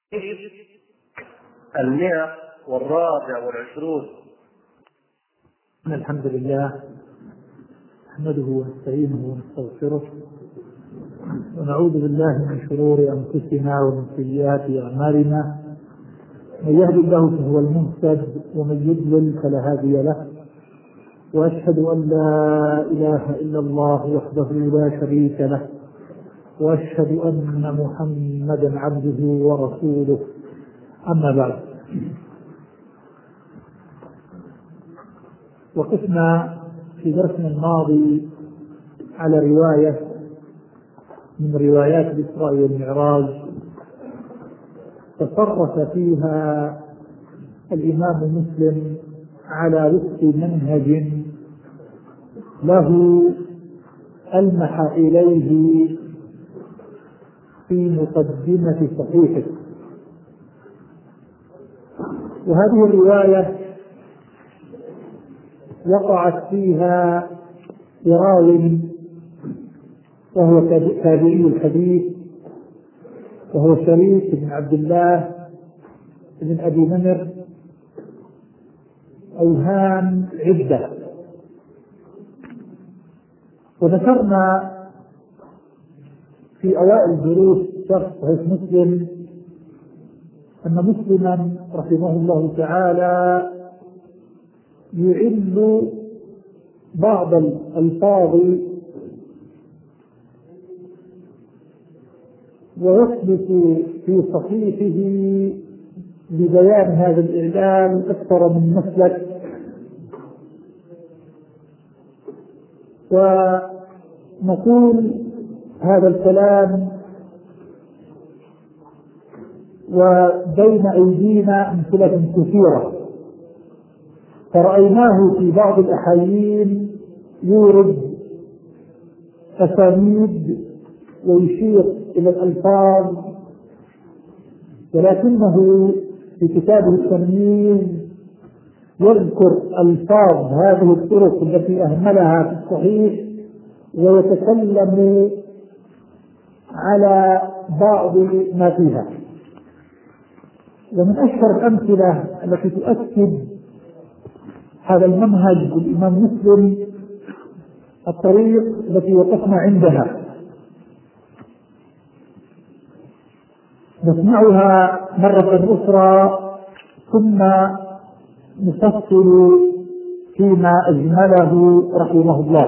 124. الحمد لله نحمده ونستعينه ونستغفره ونعوذ بالله من شرور أنفسنا ومن سيئات أعمالنا، من يهد الله فهو المهتد ومن يضلل فلا هادي له، وأشهد أن لا إله إلا الله وحده لا شريك له، وأشهد أن محمدا عبده ورسوله. أما بعد، وقفنا في درسنا الماضي على رواية من روايات الإسراء والمعراج تصرف فيها الإمام مسلم على وفق منهج له ألمح إليه في مقدمة صحيحه. وهذه الرواية وقعت فيها راوي وهو تابعي الحديث، وهو شريك بن عبد الله بن أبي نمر، أوهام عدة. وذكرنا في أوائل دروس شرح صحيح مسلم أن مسلما رحمه الله تعالى يعل بعض الألفاظ ويثبت في صحيحه ببيان هذا الإعلان أكثر من مسلك، ونقول هذا الكلام وبين أيدينا أمثلة كثيرة، فرأيناه في بعض الأحايين يورد أسانيد ويشير إلى الألفاظ، ولكنه في كتابه التمييز يذكر ألفاظ هذه الطرق التي أهملها في الصحيح ويتكلم على بعض ما فيها. ومن أشهر الأمثلة التي تؤكد هذا المنهج الإمام مسلم الطريق التي وقفنا عندها، نسمعها مرة أخرى ثم نفصل فيما أجمله رحمه الله.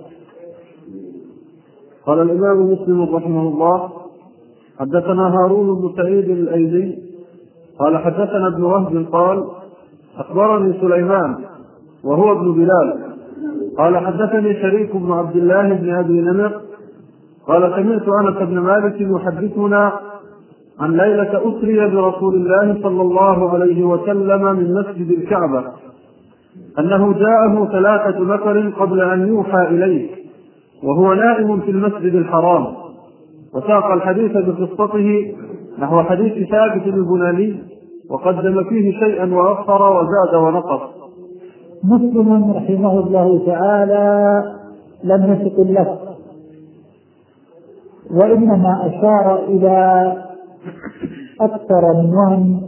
قال الإمام مسلم رحمه الله: حدثنا هارون بن سعيد الأيلي قال حدثنا ابن وهب قال أخبرني سليمان وهو ابن بلال قال حدثني شريك بن عبد الله بن أبي نمر قال سمعت أنس بن مالك يحدثنا عن ليلة أسري برسول الله صلى الله عليه وسلم من مسجد الكعبة أنه جاءه 3 نفر قبل أن يوحى إليه وهو نائم في المسجد الحرام، وساق الحديث بقصته نحو حديث ثابت البناني وقدم فيه شيئا وأخر وزاد ونقص. مسلم رحمه الله تعالى لم يثقل له، وإنما أشار إلى أكثر من وهم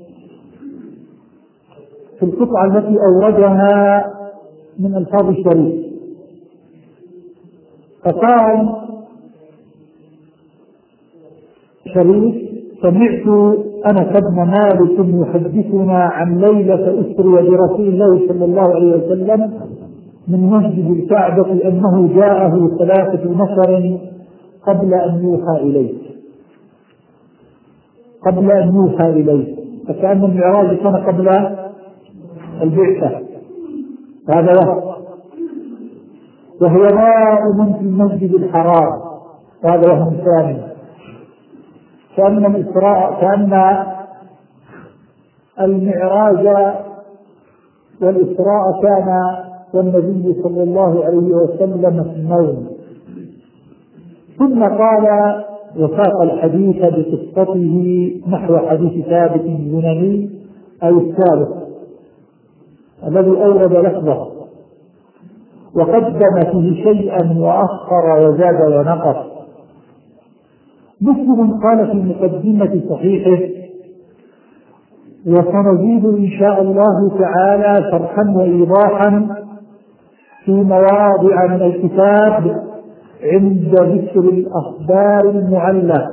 في القطعة التي أوردها من ألفاظ الشريف. فقال شريف: سمعت أنس بن مالك يحدثنا عن ليلة أسري برسول الله صلى الله عليه وسلم من مسجد الكعبة أنه جاءه 3 نفر قبل أن يوحى إليه، فكأن المعراج كان قبل البعثة، هذا وهو نائم في المسجد الحرام، هذا وهم ثاني. كأن المعراج والإسراء كان والنبي صلى الله عليه وسلم في النوم. ثم قال وساق الحديث بقصته نحو حديث ثابت البناني أو الثابت الذي أورد لفظه، وقدم فيه شيئا وأخر وزاد ونقص. مسلم قال في مقدمة صحيحه وسنزيد إن شاء الله تعالى شرحا وإيضاحا في مواضع من الكتاب عند ذكر الأخبار المعلّة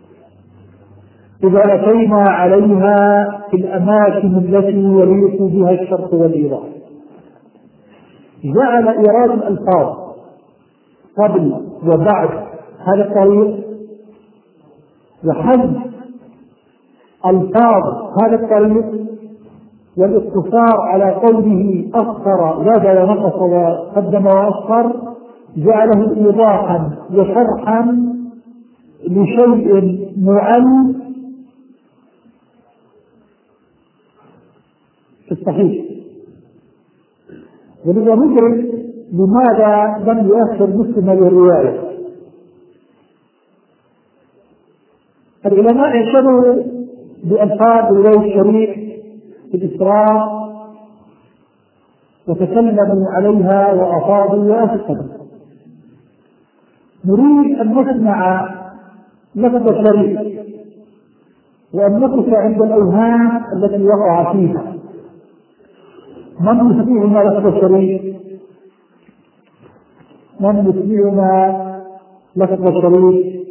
إذا أتينا عليها في الأماكن التي يليق بها الشرط والإيضاح. جعل إيراد الألفاظ قبل وبعد هذا الطريق، وحذف ألفاظ هذا الطريق، والاقتصار على قوله أخر زاد ونقص وقدم وأخر، جعله إيضاحا وشرحا لشيء معل في الصحيح. ولذا ندرك لماذا لم يؤخر مسلم للرواية. العلماء اعتبروا بألفاظ رواية الشريف في الإسراء وتكلموا عليها وأفاضوا وأفسدوا. نريد أن نسمع لفظ الشريف وأن نقف عند الأوهام التي وقع فيها. من يسمعنا لفظ الشريف؟ من يسمعنا لفظ الشريف؟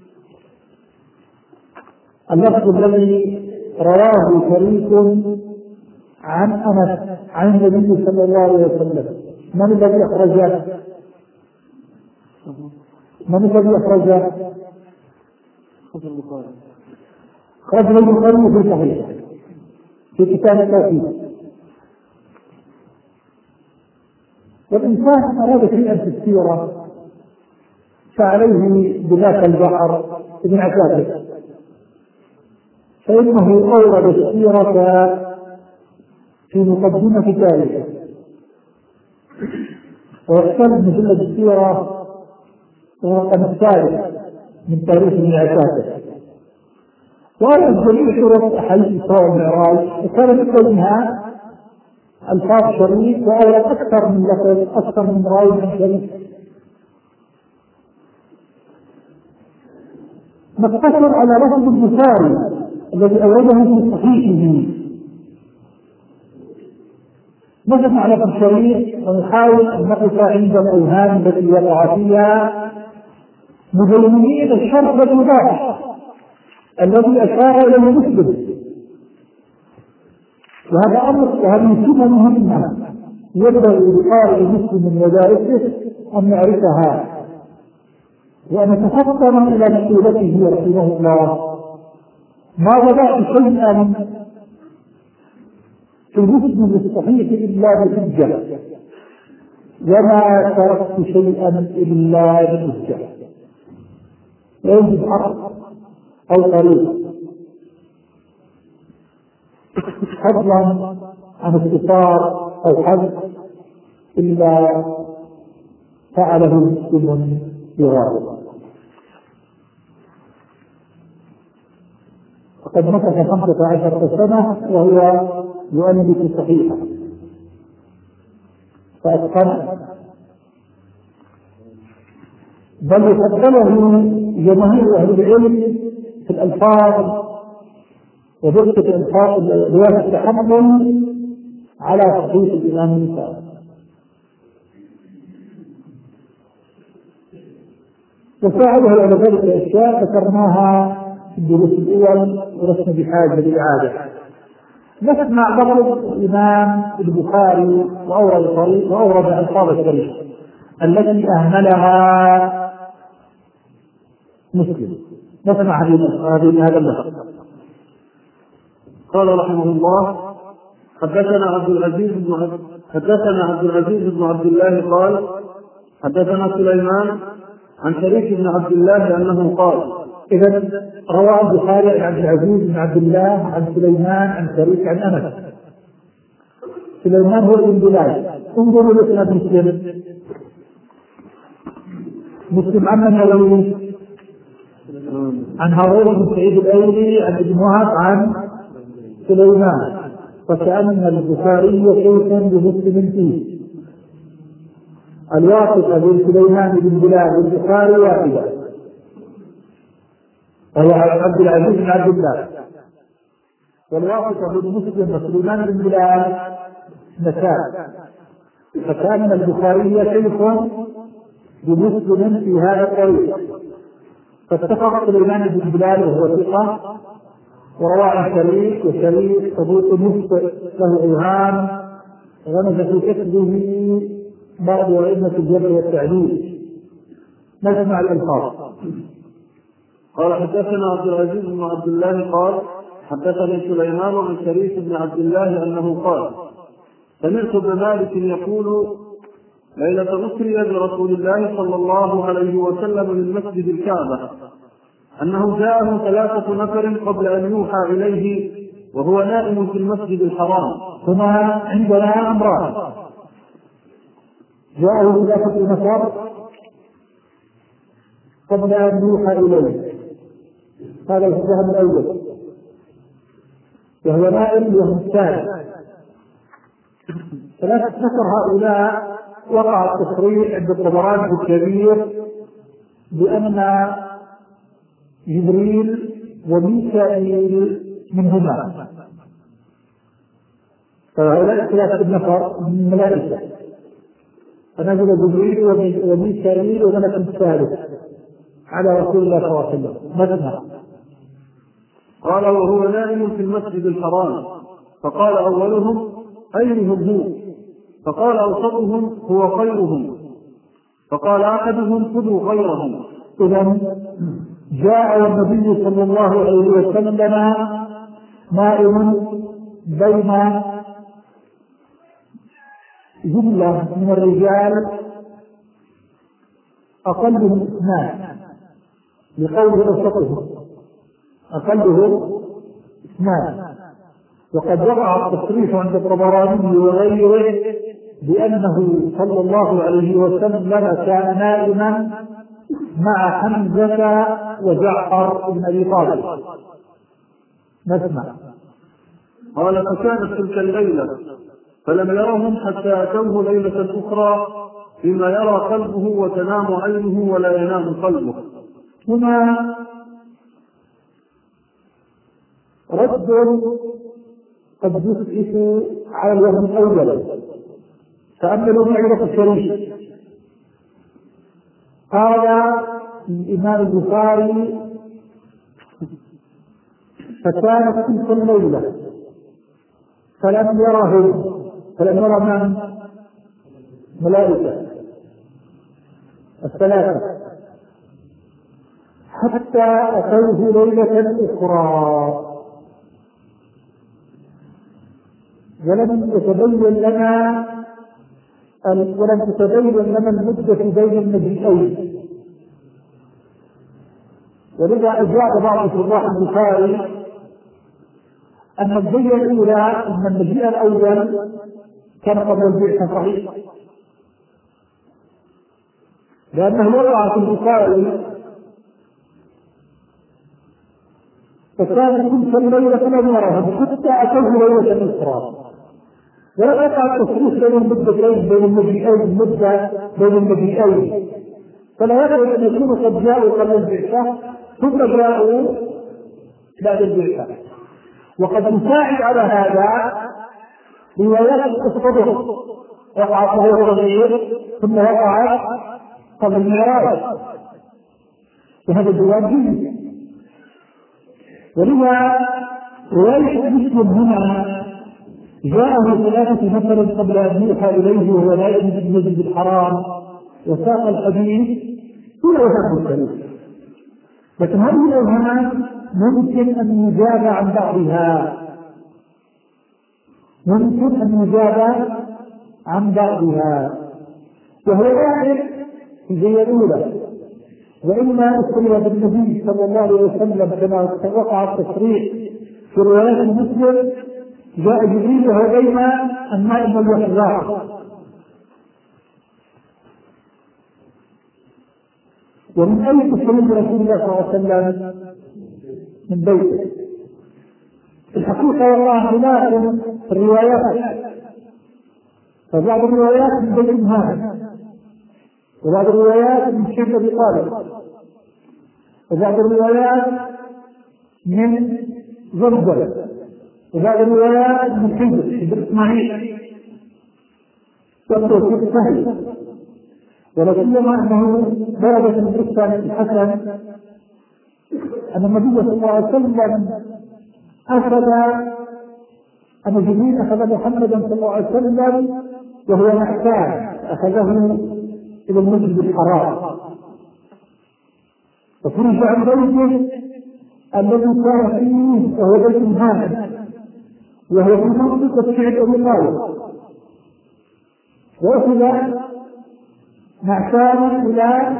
اللفظ الذي رواه شريك عن أنس عن النبي صلى الله عليه وسلم، من الذي أخرجه؟ من الذي أخرجه؟ خرج البخاري في صحيح في كتاب التوحيد. والإنسان أراد شيئا في السيرة فعليه بذاك البحر ابن عساكر، فإنه أورد السيرة في مقدمة كتابه، ويختلف مجلد السيرة الرقم الثالث من تاريخ ابن عساكر، وأورد جميع شروط أحاديث الإسراء والمعراج، وكان مثل منها ألفاظ شريف، وأورد أكثر من لفظ، أكثر من راوي عن شريف. نقتصر على لفظ البخاري الذي أورده في صحيحه، نسمع لفظ الشريف ونحاول أن نقف عند الأوهام التي وقع فيها مبينين الشرط والإيضاح الذي أشار إليه مسلم. وهذا أمر وهذه سنة مهمة ينبغي لقارئ مسلم ودارسه أن يعرفها وأن يتفطن إلى مسؤولته رحمه الله. ما وضعت شيئا في المسلم الصحيح إلا بحجة، وما تركت شيئا إلا بحجة، يوجد حق أو طريق، فضلا عن اختصار أو حذف إلا فعله مسلم بغيره. وقد مكث 15 سنة وهو يؤلف صحيحا فأتقن، بل يفضله جماهير أهل العلم في الألفاظ ودقة الألفاظ رواية التحمل على صحيح الإمام النسائي. وساعده على ذلك الأشياء ذكرناها في الدروس الأول ولسنا بحاجة للإعادة. نسمع لفظ الإمام البخاري وأورد ألفاظ الشريف التي أهملها مسلم. نسمع هذا اللفظ. قال رحمه الله: حدثنا عبد العزيز بن عبد الله قال: حدثنا سليمان عن شريك بن عبد الله أنه قال. إذا روى البخاري عن عبد العزيز بن عبد الله عن سليمان عن شريك عن أنس. سليمان هو ابن بلال. انظروا لسند مسلم عن النووي عن هارون بن سعيد الأيلي عن ابن وهب عن سليمان، فكأن البخاري شيخا بمسلم فيه. الواسطة بين سليمان بن بلال والبخاري واحدة، وهو عبد العزيز بن عبد الله. والواسطة بن مسلم وسليمان بن بلال نساء، فكان البخاري شيخ بمسلم في هذا الطريق، فاتفق سليمان بن بلال وهو ثقة وروى عن شريك، وشريك صدوق مخطئ له اوهام غمز في كتبه بعض ائمة الجبر والتعديل. نسمع الالفاظ. قال حدثنا عبد العزيز بن عبد الله قال حدثني سليمان عن شريك بن عبد الله انه قال سمعت ابن مالك يقول ليلة أسري برسول الله صلى الله عليه وسلم من مسجد الكعبة أنه جاءه 3 نفر قبل أن يوحى إليه وهو نائم في المسجد الحرام. هنا عندنا أمران: جاءه 3 نفر قبل أن يوحى إليه، هذا الفهم الأول، وهو نائم وهو الثاني. 3 نفر هؤلاء وقع التصريح عند الطبراني الكبير بأن جبريل وميكائيل منهما، فهؤلاء 3 نفر من الملائكة، فنزل جبريل وميكائيل وملك الثالث على رسول الله صلى الله عليه وسلم مثنى. قال وهو نائم في المسجد الحرام، فقال أولهم أيهم هو؟ فقال أوسطهم هو خيرهم، فقال أحدهم خذوا خيرهم. إذن جاء النبي صلى الله عليه وسلم نائم بين جملة من الرجال أقلهم 2 لقوله أوسطهم، أقلهم 2. وقد وقع التصريح عند الطبراني وغيره بأنه صلى الله عليه وسلم كان نائما مع حمزة وجعفر بن أبي طالب. نسمع. قال فكانت تلك الليلة فلم يرهم حتى أتوه ليلة أخرى فيما يرى قلبه وتنام عينه ولا ينام قلبه. هنا رد قد يسئس على الوهم الأول. تأملوا معرفة الشريف. قال الإمام البخاري فكانت تلك الليلة فلم يرى من ملائكة 3 حتى أتوه ليلة أخرى، ولم تتبين لنا المدة بين المجيئين. ولذا أجاب بعض شراح البخاري أن الدية الأولى أن المجيء الأول كان قبل البعثة صحيح، لأنه وقع في البخاري فكان تلك الليلة فلم يرها حتى أتوه ليلة أخرى، ولا يقع التصريح بين المدتين بين المجيئين، فلا يقع أن يكونوا قد جاءوا قبل البعثة ثم جاءوا بعد البعثة. وقد يساعد على هذا روايات الصدق، وقعت وهو صغير ثم وقعت قبل المعراج، وهذا الجواب جيد. ولذا رواية مسلم هنا جاءه 3 نفر قبل أن يوحى إليه وهو نائم في المسجد الحرام، وساق الحديث إلى وفاة الكريم. لكن هذه الأوهام ممكن أن يجاب عن بعضها، وهو واحد زي الأولى. وإما أسري بالنبي صلى الله عليه وسلم كما وقع التصريح في روايات مسلم جاء جبريل وهو بين النائم والوحي. ومن أي تسليم رسول الله صلى الله عليه وسلم؟ من بيته. الحقيقة والله خلاف في الروايات، فبعض الروايات من بيت هذا، وبعض الروايات من شيخ أبي طالب، وبعض الروايات من زلزل، وهذا الروايات من حجر إسماعيل والتوفيق سهل، ولكنما أنه درجة الإحسان الحسن أن النبي صلى الله عليه وسلم أن جبريل أخذ محمدا صلى الله عليه وسلم وهو محتاج، أخذه إلى المسجد الحرام وفرج عن بيته الذي كان فيه وهو بيت هامد وهو في منطقة شعب أبي طالب، وأخذ معشارا إلى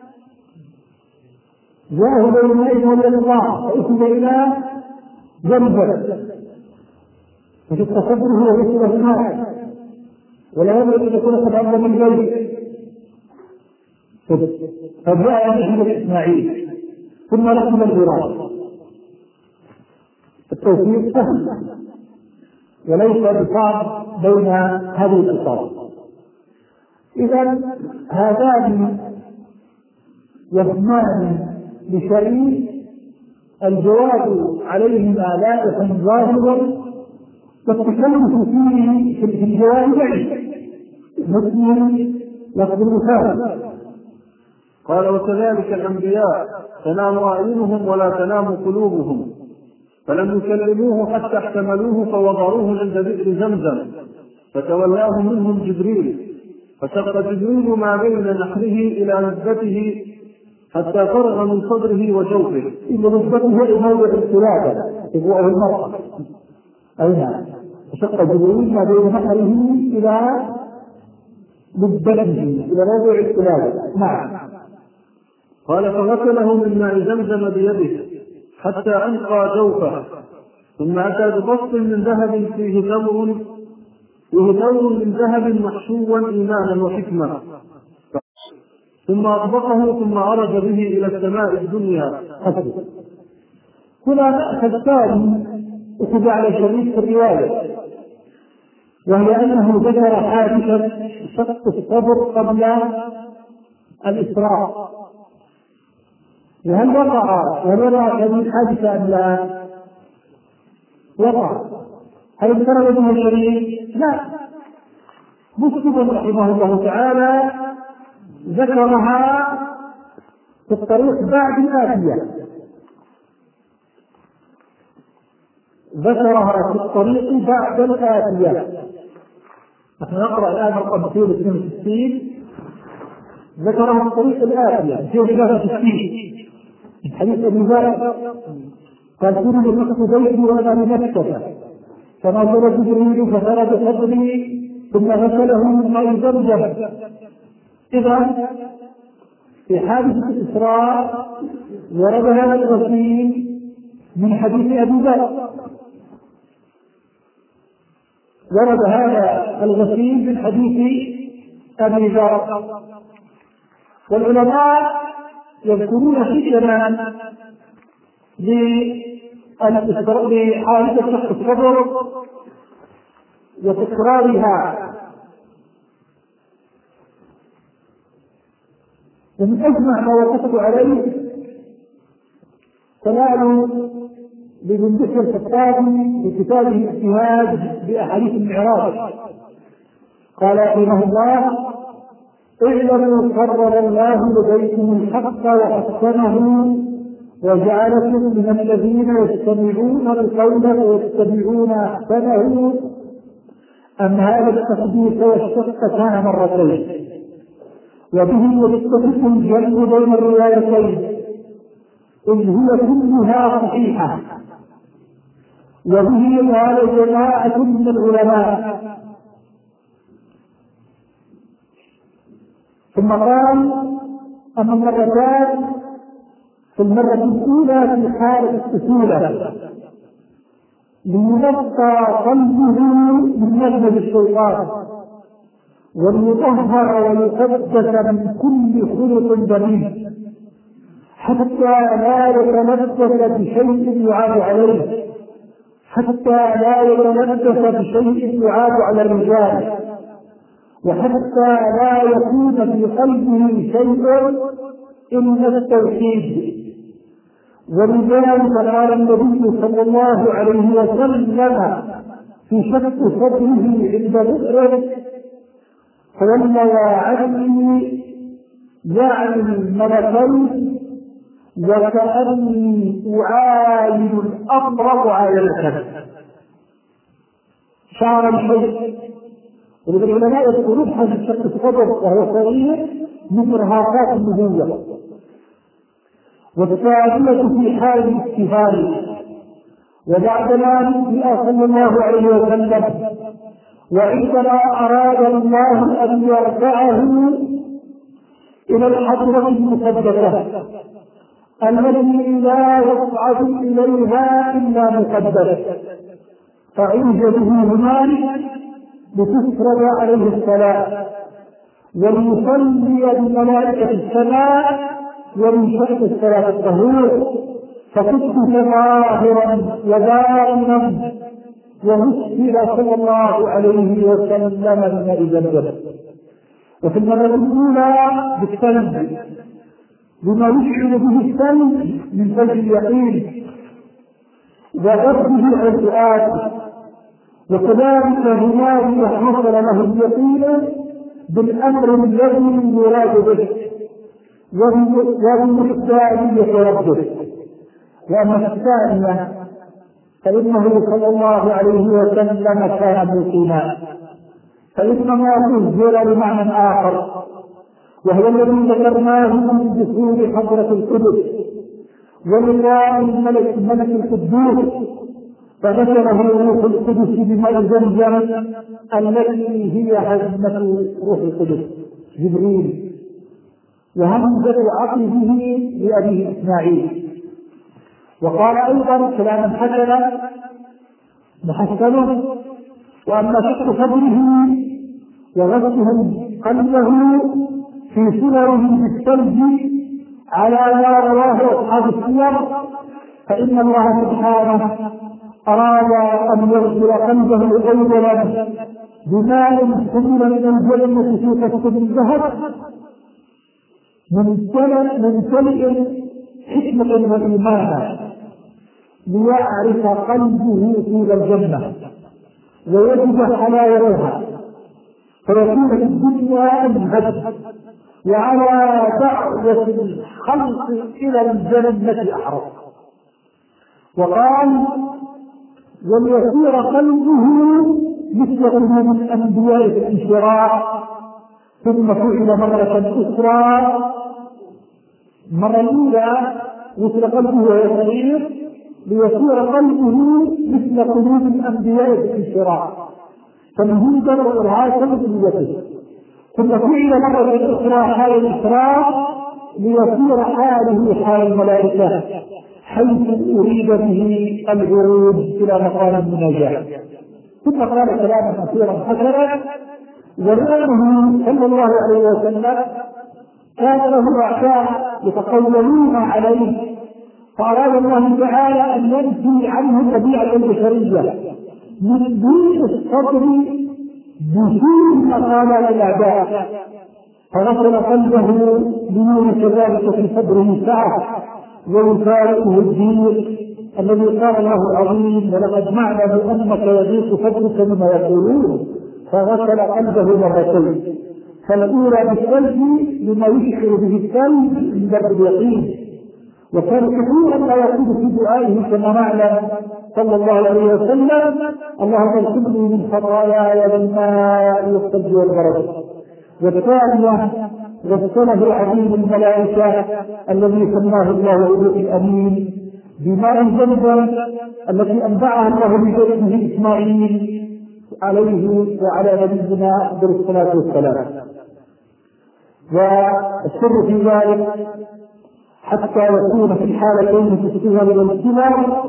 جاءه بينئذ ولد الله فأخذ إلى جنبه ففي التصبر هو يصل هناك ولا يملك أن يكون قد عظم من البيت، فجاء محمد إسماعيل ثم رقم الغراب. التوفيق سهل وليس بصعب بين هذه الألفاظ. إذا هذان يضمان بشريك الجواب عليهما لائق ظاهر والتكلف فيه في الجواب بعيد مسلم لفظ المثال. قال وكذلك الأنبياء تنام أعينهم ولا تنام قلوبهم، فلم يكلموه حتى احتملوه فوضعوه عند بئر زمزم فتولاه منهم جبريل، فشق جبريل ما بين نحره إلى نسبته حتى فرغ من صدره وجوفه. إلا نسبته إلى موضع الثلاثة إبواه المرأة أين فشق جبريل ما بين نحره إلى نسبته إلى موضع الثلاثة. نعم. قال فغسله من ماء زمزم بيده حتى أنقى جوفه، ثم أتى ببسط من ذهب فيه ثور من ذهب محشوا إيمانا وحكمة، ثم أطبقه ثم عرج به إلى السماء الدنيا. هنا مأخذ ثاني أخذ على شريك الرواية، وهي أنه ذكر حادثة شق الصبر قبل الإسراء. وهل وقع ونرى هذه الحادثة أم لا؟ وقع. هل انفرد به الشريك؟ لا. مسلم رحمه الله تعالى ذكرها في الطريق بعد الآتية، ذكرها في الطريق بعد الآتية. نحن نقرأ الآن رقم 262 ذكرها في الطريق الآتية 263 من حديث أبي ذر قال كنا نفقد بيتي وأنا بمكة فنظر جبريل ففرد صدري ثم غسله من ماء زمزم. إذا في حادثة الإسراء ورد هذا الغسيل من حديث أبي ذر، ورد هذا الغسيل من حديث أبي ذر. والعلماء يذكرون حكما لحادثة شق الصدر وتكرارها، ومن أجمع ما وقفت عليه كلام لابن بشر الخطابي في كتابه الاجتهاد بأحاديث المعراج. قال رحمه الله: اعلموا قرر الله لديكم الحق وحسنه وجعلكم من الذين يستمعون القول ويتبعون احسنه، ان هذا التقديس والشق كان مرتين، وبه يتفق الجمع بين الروايتين إذ هي كلها صحيحة، وبه قال جماعة من العلماء. ثم قال: أما المرتان في المرة الأولى في حالة السهولة لينقى قلبه من نجم الشيطان وليطهر ويقدس من كل خلق ذميم حتى لا يتلبس بشيء يعاب عليه، حتى لا يتلبس بشيء يعاب على الرجال، وحتى لا يكون في قلبه شيء إلا التوحيد، ولذلك قال النبي صلى الله عليه وسلم في شق صدره عند ذكره: فلما وعدني يعني الملكين وكأني أعاين الأمر عاينة. شعر الشيء والعلماء يذكرون هذا الشق الصدر وهو صغير من إرهاقات النبوة، والثانية في حال الاستهانة. وبعدما نبي صلى الله عليه وسلم وعندما أراد الله أن يرفعه إلى الحضرة المقدسة التي لا يصعد إليها إلا مقدس، فعوج به هنالك لتفرض عليه الصلاة وليصلي بملائكة السماء ومن شرط الصلاة الطهور، فكنت ظاهرا وباطنا ومسجد صلى الله عليه وسلم من الجنة. وفي المرة الأولى بالثلج بما يشعر به الثلج من فجر اليقين وغربه الفؤاد، وكذلك هنالك حصل له اليقين بالأمر الذي يراد به وبمقدارية ربه. وأما الثانية فإنه صلى الله عليه وسلم كان موقنا، فإنما تهجر بمعنى آخر وهو الذي ذكرناه من دخول حضرة القدس ولقاء الملك القدوس، فذكره روح القدس بماء زمزم التي هي هزمة روح القدس جبريل، وهمزة عقله لأبيه إسماعيل. وقال أيضا كلاما حسنا محسنه: وأما شق صدره وغسله قلبه في سنره بالثلج على ما رواه أصحاب السير، فإن الله سبحانه أراد أن يغسل قلبه أولا بماء حمل من الجنة في قصة الذهب ممتلئ حكمة وإيمانا ليعرف قلبه طول الجنة ويجد حلاوتها، فيكون في الدنيا أجهد وعلى دعوة الخلق إلى الجنة أحرص. وقال: وليصير قلبه مثل قلوب الأنبياء في الانشراح. ثم فعل مرة أخرى، مرة الأولى مثل قلبه ويصير ليصير قلبه مثل قلوب الأنبياء في الانشراح، تمهيدا وإرهاقا لنيته. ثم فعل مرة أخرى حال الإسراء ليصير حاله حال الملائكة، حيث أريد به العروج إلى مقام المناجاة. ثم قال كلاما كثيرا حسنا: ولأنه صلى الله عليه وسلم كان له أعداء يتقولون عليه، فأراد الله تعالى أن ينفي عنه الطبيعة البشرية من دون الصبر بشيء مقالة الأعداء، فغسل قلبه بنور كذلك في صدره سعة ويفارقه الدين الذي قال الله العظيم: ولقد نعلم أنك يضيق صدرك مما يقولون، فغسل قلبه مرتين، فالأولى بالثلج لما يشعر به الثلج من درب اليقين، وكان كثيرا ما يقول في دعائه كما نعلم صلى الله عليه وسلم: اللهم اغفر لي من خطاياي بالماء والثلج والبرد. والثانية غسله العظيم الملائكة الذي سماه الله الروح الأمين بماء زمزم التي أنبعها الله بجسده إسماعيل عليه وعلى نبينا أفضل الصلاة والسلام. والسر في ذلك حتى يكون في الحالتين في الصغر والكبر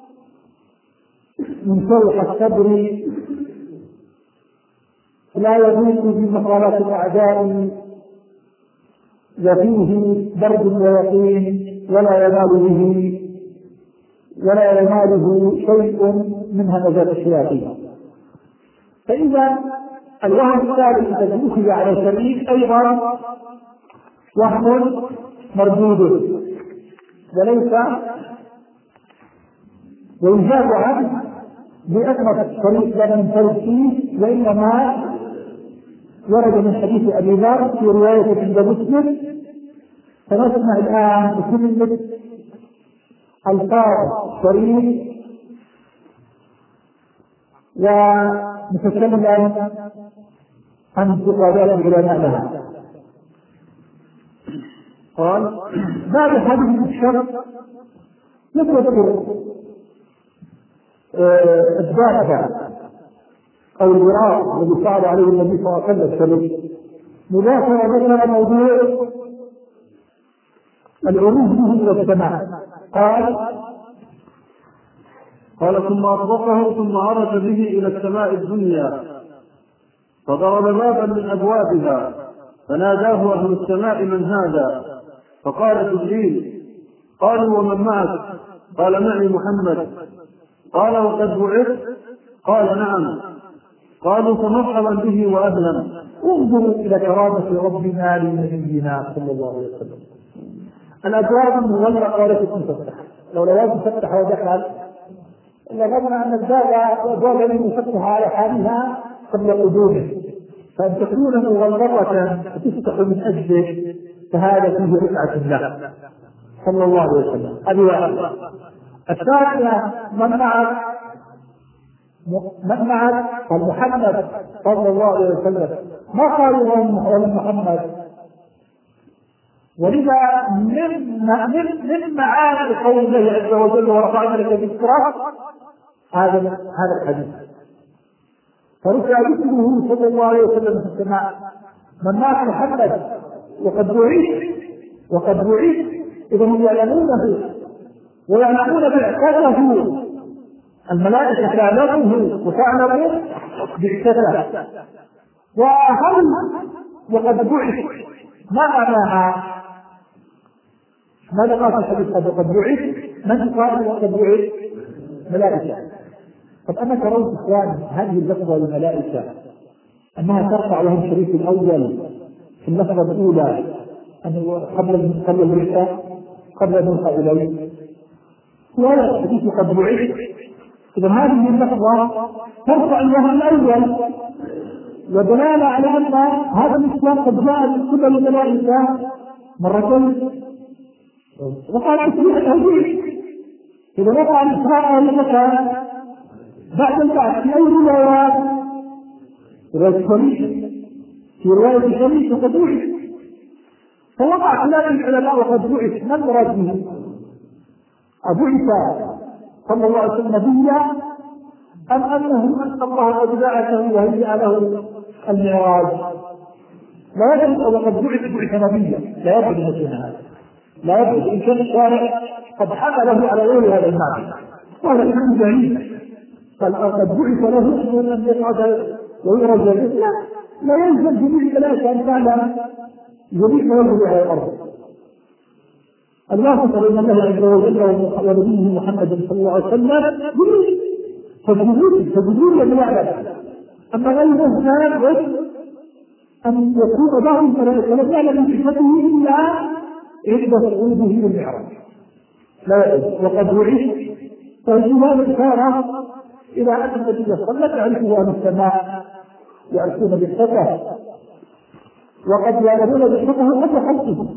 من شرح الصبر لا يضيق بمقالات الأعداء وفيه برد ويقين ولا يناله شيء من همزات الشياطين. فإذا الوهم الثالث الذي أخذ على سبيل أيضا وهم مردود، وليس ويجاب عنه بأكمل الطريق لا ننفرد فيه، وإنما ورد من حديث أبي ذر في رواية عند مسلم. فنسمع الآن بكلمة ألفاظ الطريق ونتكلم الآن عن خطابات العلماء لها. قال: بعد هذه الشرط نذكر الدافع أو الوراء الذي صار عليه النبي صلى الله عليه وسلم مدافع ذكر موضوع العروج به إلى السماء. قال: ثم أطبقه ثم عرج به إلى السماء الدنيا فضرب بابا من أبوابها فناداه أهل السماء: من هذا؟ فقال: جبريل. قالوا: ومن معك؟ قال: معي محمد. قال: وقد بعثت؟ قال: نعم. قالوا: فمرحبا به وأهلا. انظروا إلى كرامة ربنا لنبينا صلى الله عليه وسلم. الأبواب المغلقة لا تفتح، لو لم تفتح ودخل إلا ظن أن الأبواب المفتحة على حالها قبل قدومه، فأن تكون مغلقة تفتح من أجله فهذا فيه رفعة له صلى الله عليه وسلم. هذه واحدة. الثانية: من معك محمد صلى الله عليه وسلم. ما قالوا ومن محمد؟ ولذا من معاني قول الله عز وجل: ورفعنا لك ذكرك، هذا الحديث. فرفع ذكره صلى الله عليه وسلم في السماء. من معك محمد وقد بعث. إذا هم يعلمونه ويعلمون بعثته. الملائكة تعلمه وتعلم بعثته. وهل وقد بعث ما معناها؟ ماذا قال الحديث وقد بعث؟ من قال وقد بعث؟ ملائكة. طب أنا ترون إخوان هذه اللفظة الملائكة أنها ترفع لهم الشريك الأول في اللفظة الأولى أنه قبل البعثة قبل أن يلقى إليه، وهذا الحديث قد بعث. إذا هذه اللفظة ترفع لهم الأول ودلالة على أن هذا الإسلام قد جاء من قبل الملائكة مرتين. وقال تسبيح الهديث إذا وقع الإسراء لك بعد البعث في أي روايات؟ في رواية الشريف وقد بعث. فوقع خلاف العلماء وقد بعث. ما المراد به؟ أبعث صلى الله عليه وسلم نبيا أم أنه أن الله قد بعثه وهيأ له المعراج؟ لا يجب وقد بعث نبيا، لا يجب أن يكون هذا، لا يجب. إن كان الشارع قد حمله على غير هذا المعنى وهذا الحمد جميل، قد بعث له أن يقعد ويرى ذلك. لا يلزم جميع الملائكة أن تعلم جميع ما يجب على الأرض. الله بين الله عز وجل ونبيه محمد صلى الله عليه وسلم فجبريل لم يعلم. أما غيره لا يجب أن يكون بعض الملائكة لم يعلم بصفته إلا عند صعوده للمعراج. لا يجب. وقد بعث فالإمام الكرام إلى أن النبي صلى الله عليه وسلم يعرفه أهل السماء يعرفون بالفتح وقد يعلمون بالفتح قبل خلقه.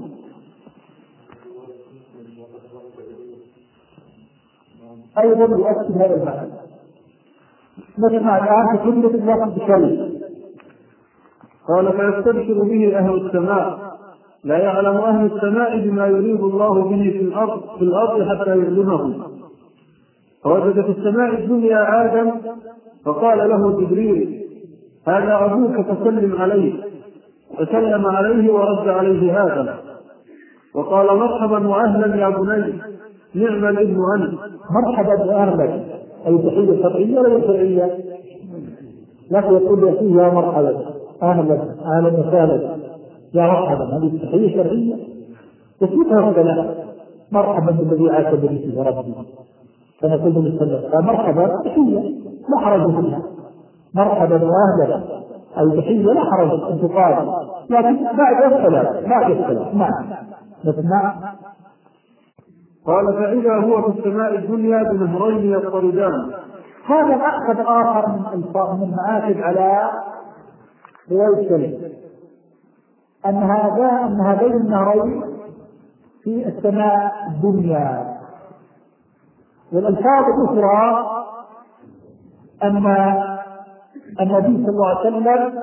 أيضا يؤكد هذا المعنى. نسمع الآن في كلمة الوقت بشيء. قال: فيستبشر به أهل السماء، لا يعلم أهل السماء بما يريد الله به في الأرض حتى يعلمه. فوجد في السماء الدنيا آدم فقال له جبريل: هذا أبوك فسلم عليه. فسلم عليه ورد عليه هذا وقال: مرحبا وأهلا يا بني، نعم الابن أنت. مرحبا وأهلا أي تحية شرعية ولا شرعية؟ لا يقول فيه يا مرحبا أهلا وسهلا يا مرحبا، هذه تحية شرعية يثبتها الكلام. مرحبا بالذي عاش بريته ربي فنقول بالسلام. فمرحبا تحية لا حرج فيها، مرحبا وأهلا أي تحية لا حرج أن تقال، لكن بعد السلام. نعم نسمع. قال فإذا هو في السماء الدنيا بنهرين يضطردان. هذا مأخذ آخر من مآخذ على رواية الكلم، أن هذين النهرين في السماء الدنيا. والألفاظ الأخرى أن النبي صلى الله عليه وسلم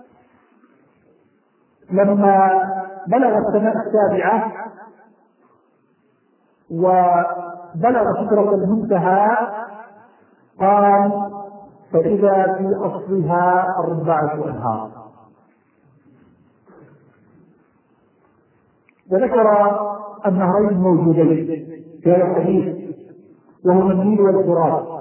لما بلغ السماء السابعة وبلغ سدرة المنتهى قال فإذا في أصلها 4 أنهار. وذكر النهرين موجودين في هذا الحديث وهما النيل والفرات.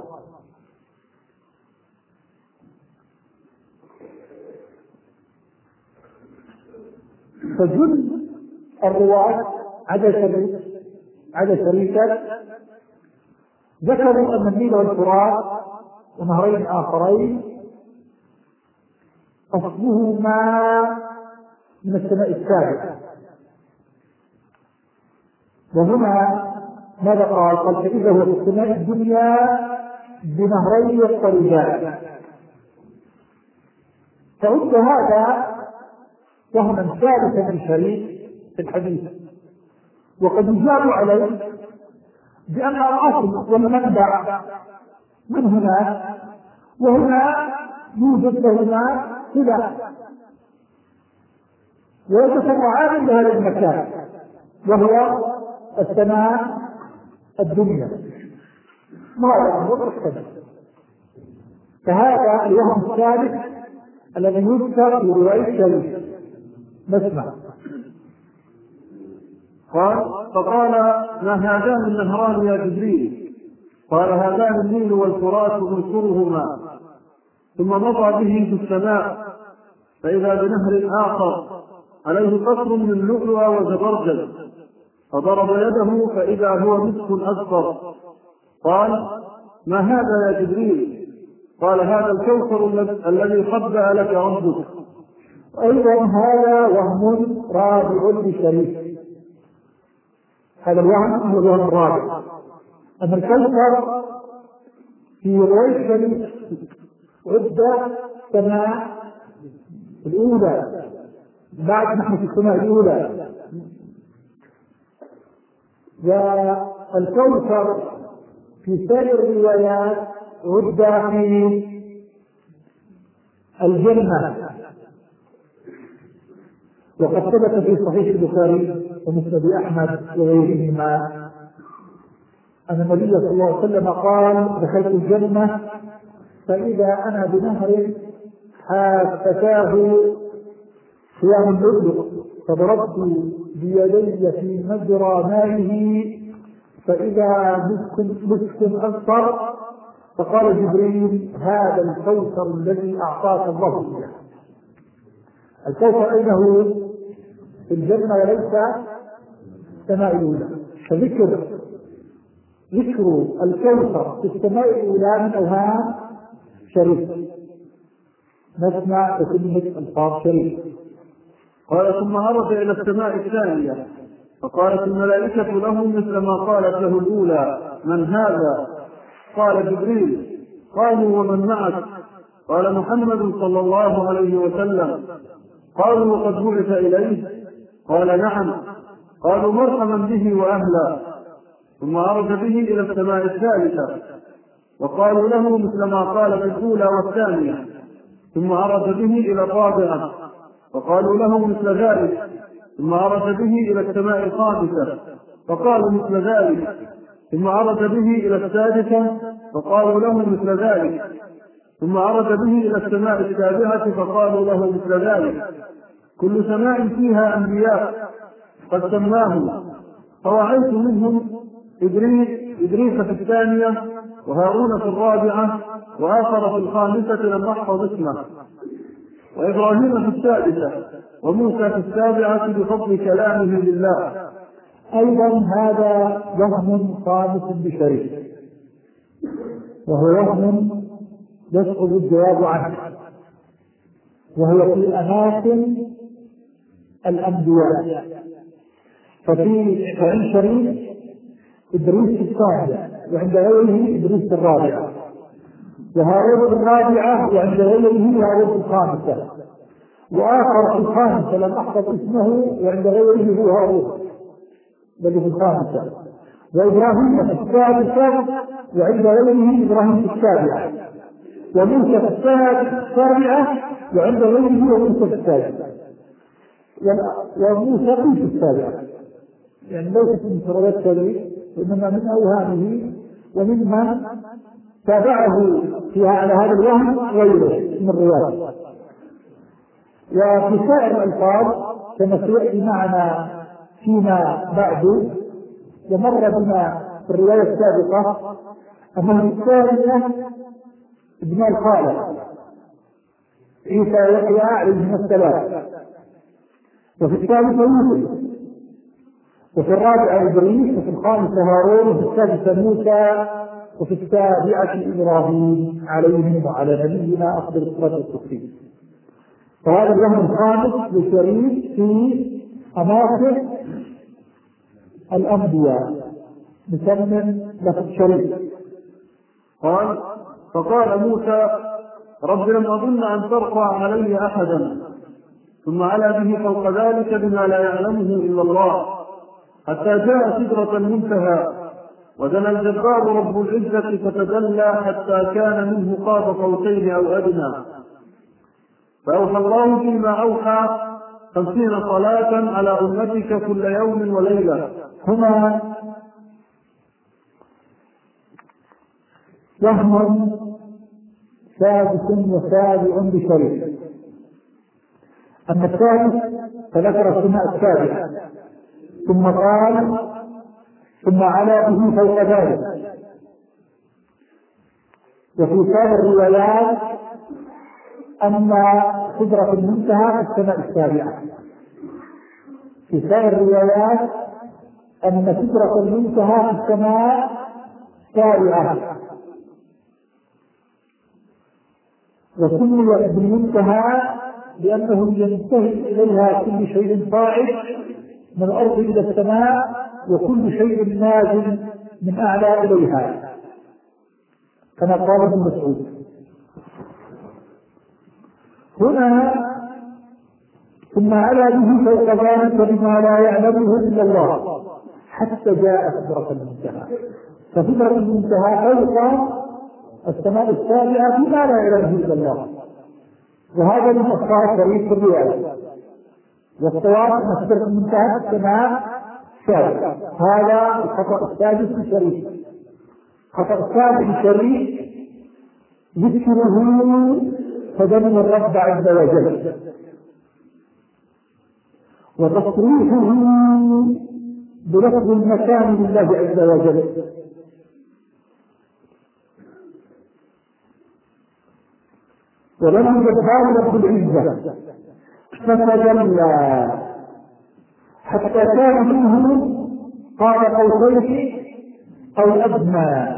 فجل الرواة عدا شريكا ذكروا أن النيل والفرات ونهرين آخرين أصلهما من السماء السابعة. وهنا ماذا قال فإذا هو في السماء الدنيا بنهرين يضطردان. فعد هذا وهما ثالثا من شريك في الحديث. وقد يجاب عليه بأن الأصل والمنبع من هنا وهنا يوجد لهما صلة ويتفرعان لهذا المكان وهو السماء الدنيا. فهذا الوهم الثالث الذي يذكر في رواية الشريف. نسمع. قال فقال ما هذان النهران يا جبريل؟ قال هذان النيل والفرات ننصرهما. ثم مضى به في السماء فإذا بنهر آخر عليه قصر من لؤلؤ وزبرجد، فضرب يده فإذا هو مسك أصفر. قال ما هذا يا جبريل؟ قال هذا الكوثر الذي خبأ لك ربك. أيضا هذا وهم رابع لشريك. هذا الوهم هو الوهم الرابع أن الكوثر في رواية شريك عد السماء الأولى بعد نحن في السماء الأولى. والكوثر في سائر الروايات عد في الجنة. وقد ثبت في صحيح البخاري ومسند أحمد وغيرهما أن النبي صلى الله عليه وسلم قال دخلت الجنة فإذا أنا بنهر حافتاه صيام اللؤلؤ فضربت بيدي في مجرى مائه فإذا مسك أصفر. فقال جبريل هذا الكوثر الذي أعطاك الله إياه. الكوثر أين هو؟ في الجنة وليس السماء الأولى. فذكر الكوثر في السماء الأولى من أوهام شريف. نسمع بكلمة ألفاظ شريف. قال ثم هرب إلى السماء الثانية فقالت الملائكة له مثل ما قالت له الأولى من هذا؟ قال جبريل. قالوا ومن معك؟ قال محمد صلى الله عليه وسلم. قالوا وقد بعث إليه؟ قال نعم. قالوا مرحبا به وأهلا. ثم عرج به إلى السماء الثالثة وقالوا له مثل ما قال في الأولى والثانية. ثم عرج به إلى الرابعة وقالوا له مثل ذلك. ثم عرج به إلى السماء الخامسة فقالوا مثل ذلك. ثم عرج به إلى السادسة فقالوا له مثل ذلك. ثم عرج به إلى السماء السابعة فقالوا له مثل ذلك. كل سماء فيها أنبياء قد سماهم، فرأيت منهم إدريس في الثانية وهارون في الرابعة وآخر في الخامسة لم أحفظ اسمه، وإبراهيم في السادسة وموسى في السابعة بفضل كلامه لله. أيضا هذا وهم خامس بشريك وهو وهم يصعب الجواب عنه، وهو في أماكن الأنبياء. ففي شريك إدريس الثانية وعند غيره إدريس الرابعة، وهارون الرابعة وعند غيره هارون الخامسة، وآخر في الخامسة لم أحفظ اسمه وعند غيره هو هارون بل في الخامسة، وإبراهيم في السادسة وعند غيره إبراهيم في السابعة، وموسى في السابعة وعند غيره وموسى في السابعة، وموسى في السابعة. يعني ليست من فرضات كذلك، وإنما من أوهامه وممن تابعه فيها على هذا الوهم غيره من الرواية. وفي سائر الألفاظ كما سيأتي معنا فيما بعد ومر بنا في الرواية السابقة أنه الثانية ابن الخالق عيسى ويحيى عليهما السلام، وفي الثالثة يوسف، وفي الرابعة إدريس، وفي الخامسة هارون، وفي السادسة موسى، وفي السابعة إبراهيم عليهم وعلى نبينا أفضل الصلاة والتسليم. فهذا الوهم الخامس لشريك في أماكن الأنبياء نسمى لفظ شريك. قال: فقال موسى: رب لم أظن أن ترفع علي أحدا، ثم علا به فوق ذلك بما لا يعلمه إلا الله، حتى جاء سدرة المنتهى، ودنا الجبار رب العزة فتدلى حتى كان منه قاب قوسين أو أدنى. فأوحى الله فيما أوحى 50 صلاة على أمتك كل يوم وليلة. هنا وهم سادس وسابع بشريك. أما الثالث فذكر السماء السابعة ثم قال ثم علا به فوق ذلك. وفي سائر الروايات أن سدرة المنتهى في السماء السابعة. في سائر الروايات أن سدرة المنتهى في السماء السابعة، وسميت بالمنتهى لأنه ينتهي إليها كل شيء صاعد من الأرض إلى السماء، وكل شيء نازل من أعلى إليها، كما قال ابن مسعود. هنا ثم علا به فوق ذلك بما لا يعلمه إلا الله حتى جاء سدرة المنتهى. فسدرة المنتهى فوق السماء السابعة بما لا يعلمه إلا الله، وهذا من أخطاء شريك في الرواية. والصواب أن سدرة المنتهى السماء السابعة، هذا الخطأ السادس في شريك. الخطأ السابع في شريك ذكره تجمع الرب عز وجل وتصريحه بلفظ المكان لله عز وجل، ولم يجعل رب العزة فتجلى حتى كان منه قال قوسين أو أدنى.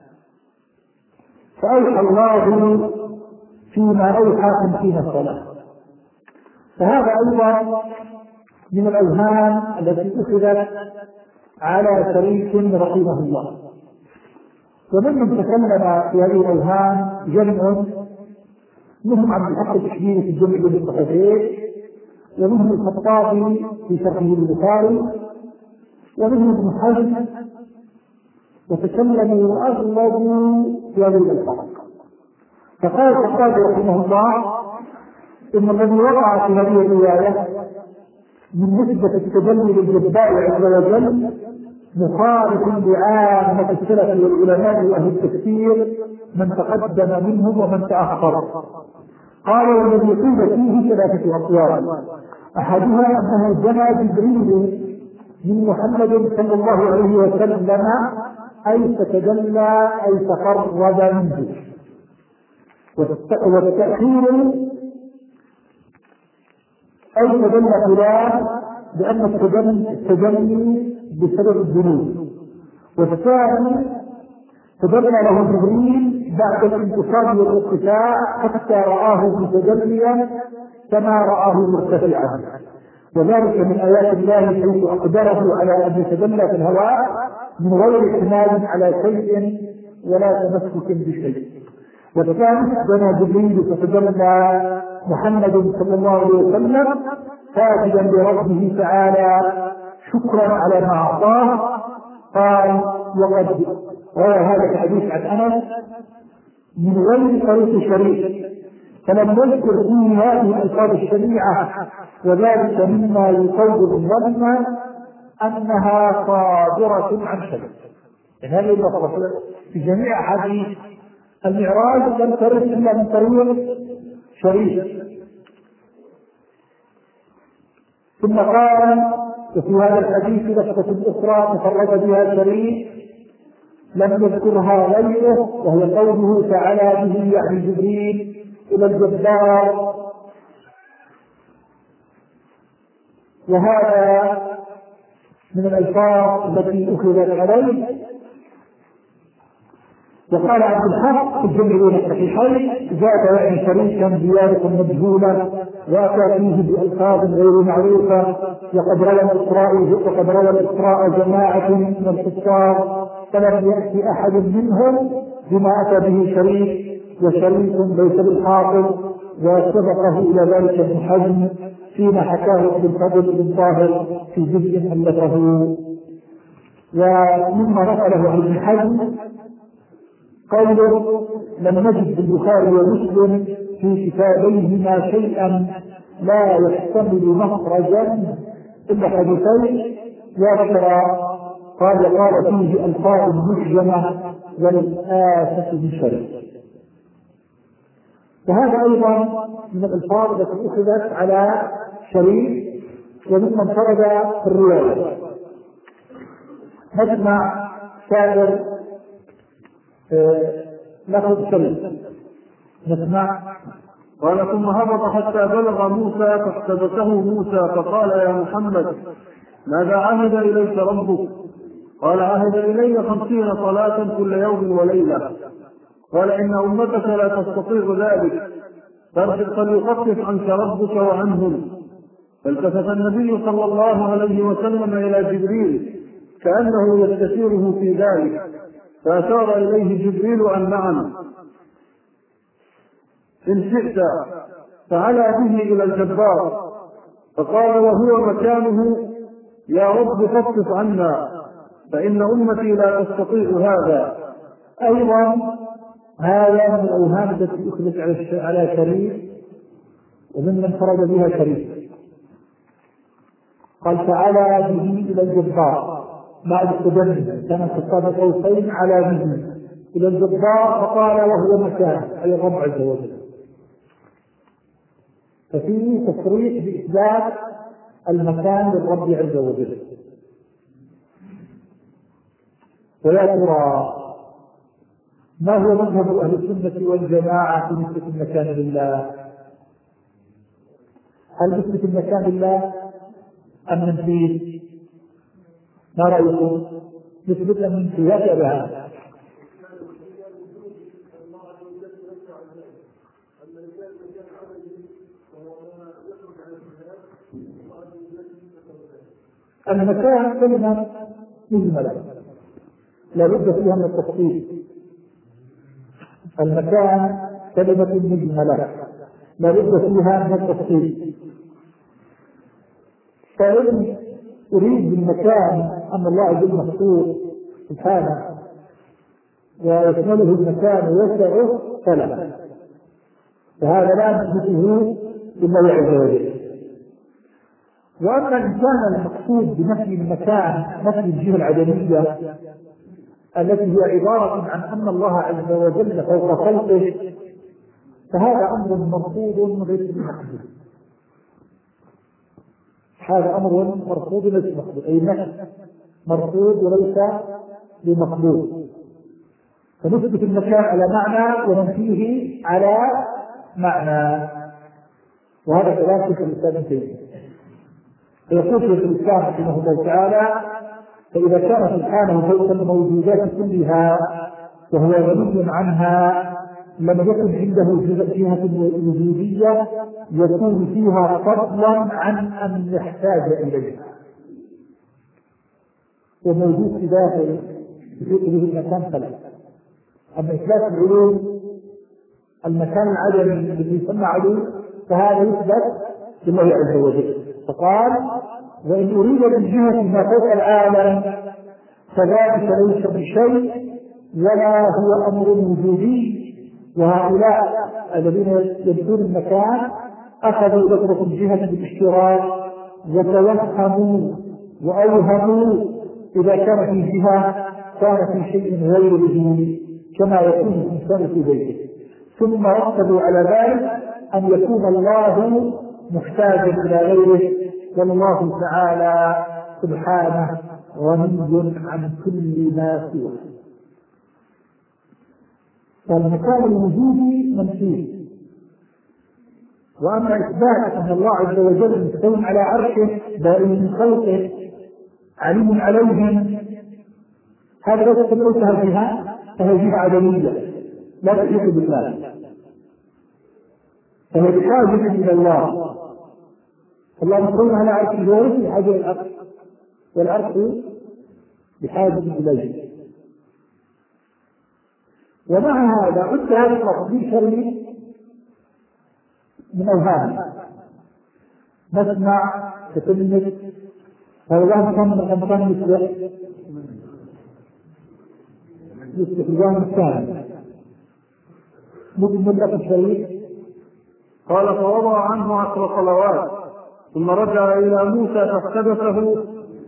فأوحى الله فيما أوحى 50 صلاة. فهذا أيضا من الأوهام التي أخذت على شريك رحمه الله. وممن تكلم في هذه الأوهام جمع، منهم عبد الحق التشبيهي في الجمع بين الصحيحين، ومنهم الخطابي في شرحه البخاري، ومنهم ابن حزم، وتكلموا أغلبوا في هذه الألفاظ. فقال الخطابي رحمه الله إن الذي وقع في هذه الرواية من نسبة التجلي للجبار عز وجل مخالف بعامة السلف والعلماء وأهل التفسير من تقدم منهم ومن تأخر. قال والذي قيل فيه 3 أقوال، أحدها أنه جنى جبريل من محمد صلى الله عليه وسلم أي تتجلى أي تقرب منه، والتأخير أي تجلى فلان بأن التجلي بسبب الذنوب. والثاني تجلى له جبريل بعد الانتصاب والارتفاع حتى رآه متجليا كما رآه مرتفعا، وذلك من آيات الله حيث أقدره على أن يتجلى في الهواء من غير اعتماد على شيء ولا تمسك بشيء. والثالث بنى جبريل فتجلى محمد صلى الله عليه وسلم ساجدا لربه تعالى شكرا على ما أعطاه. قال وقد روى هذا الحديث عن أنس من غير طريق شريف، فلم يذكر فيه هذه الألفاظ الشريعة، وذلك مما يقوي الظن أنها صادرة عن شريف. هذه اللفظة في جميع أحاديث المعراج لم ترد إلا من طريق شريف. ثم قال وفي هذا الحديث لفظة أخرى تفرد بها شريف لم يذكرها غيره، وهي قوله تعالى به يعني جبريل إلى الجبار. وهذا من الألفاظ التي أخذت عليه. وقال عبد الحق في الجمع بين الصحيحين جاء يعني شريكا زيادة مجهولة وأتى فيه بألفاظ غير معروفة. وقد روى الإسراء جماعة من الكفار فلم يأتي أحد منهم بما أتى به شريك، وشريك ليس بالحاصل، وسبقه إلى ذلك ابن حزم فيما حكاه ابن فضل بن طاهر في جزء ألفه. ومما نقله عن ابن حزم قوله لم نجد في البخاري ومسلم في كتابيهما شيئا لا يحتمل مخرجا إلا حديثين يذكر. قال فيه ألفاظ مجزمة والآسف من شريك. وهذا أيضا من الألفاظ التي أخذت على شريك وممن انفرد في الرواية. نسمع سائر لفظ شريك. نسمع قال ثم هبط حتى بلغ موسى فاحتبسه موسى فقال يا محمد ماذا عهد إليك ربك؟ قال عهد إلي 50 صلاة كل يوم وليلة. قال إن أمتك لا تستطيع ذلك فليخفف عنك ربك وعنهم. فالتفت النبي صلى الله عليه وسلم إلى جبريل كأنه يستشيره في ذلك، فأشار إليه جبريل أن نعم إن شئت، فعلى به إلى الجبار فقال وهو مكانه يا رب خفف عنا فإن أمتي لا تستطيع هذا. أيضا هذا من الأوهام التي أخذت على شريك ومن انفرد بها شريك. قال تعالى به إلى الجبار بعد التجنب كان خطاب قوسين على به إلى الجبار فقال وهو مكان أي الرب عز وجل. ففيه تصريح بإثبات المكان للرب عز وجل. ويا ترى ما هو مذهب أهل السنة والجماعة في نسبة المكان لله؟ هل نسبة المكان لله أم ننفيه؟ ما رأيكم؟ نثبت أم ننفيه؟ يا بها المكان كلمة مجملة لا بد فيها من التفصيل. المكان كلمة مجملة لا بد فيها من التفصيل. فإن أريد بالمكان أن الله عز وجل مخصوص سبحانه ويشمله المكان ويسعه فلا، فهذا لا نثبته لله عز وجل. وأما الإنسان المقصود بنفي المكان نفي الجهة العدمية التي هي عبارة عن أن الله عز وجل فوق خلقه فهذا أمر مرفوض غير محدود. هذا أمر مرفوض ليس مقبول، أي نفي مرفوض وليس بمقبول. فنثبت المكان على معنى وننفيه على معنى، وهذا كلام في الإسلام تيمية. فيقول في الإسلام رحمه الله تعالى فإذا كان سبحانه فوق الموجودات كلها وهو غني عنها لم يكن عنده جهة الوجودية يكون فيها فضلا عن أن يحتاج إليها. وموجود في داخل يحيط به المكان ثلاث. أما إثبات العلوم المكان العدم الذي يسمى علوم فهذا يثبت لله عز وجل. فقال وإن أريد بالجهة ما فوق العالم فذلك ليس بشيء ولا هو أمر وجودي. وهؤلاء الذين يبدون المكان أخذوا ذكر الجهة بالاشتراك وتوهموا وأوهموا إذا كان في جهة كان في شيء غيره كما يكون الإنسان في بيته، ثم رتبوا على ذلك أن يكون الله محتاجا إلى غيره، والله تعالى سبحانه غني عن كل ما سواه. فالمكان الوجودي منفي. وأما إثبات أن الله عز وجل مستوٍ على عرشه بائن من خلقه عليم عليهم، هذا لا تستطيعها بها، فهي جهة عدمية لا تحيط بالله، فهي بحاجة إلى الله. الله مستوٍ على عرشه وليس بحاجة إلى العرش، والعرش بحاجة إليه. ومع هذا عد هذا التفضيل شرعي من أوهام نسمع تتلمس فالله كان من الأمكان يصبح الجانب الثاني مدن لك الشريف. قال فوضع عنه 10 صلوات ثم رجع إلى موسى فاحتبسه